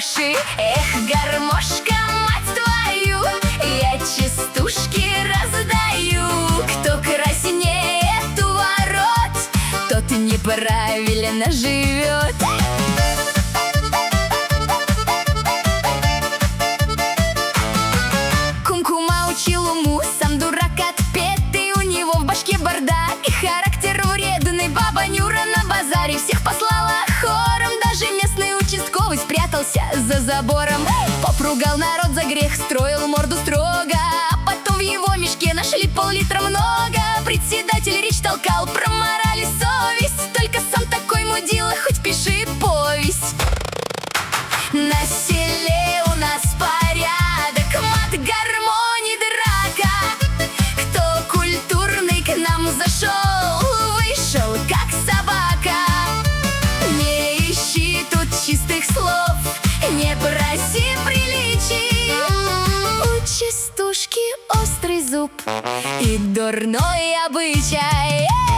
хороший. Эх, гармошка, мать твою, я частушки раздаю. Кто краснее ворот, тот неправильно живет. Кумкума учил уму, сам дурак отпетый. У него в башке бардак и характер вредный. Баба Нюра на базаре всех послала хором. Даже местный участковый спрятался за забором. Поп ругал народ за грех, строил морду строго. А потом в его мешке нашли пол-литра много. Председатель речь толкал про мораль и совесть. Только сам такой мудила, хоть пиши повесть. На селе у нас порядок, мат, гармоний, драка. Кто культурный к нам зашел, вышел как собака. Не ищи тут чистых слов, не проси приличий. У частушки острый зуб и дурной обычай.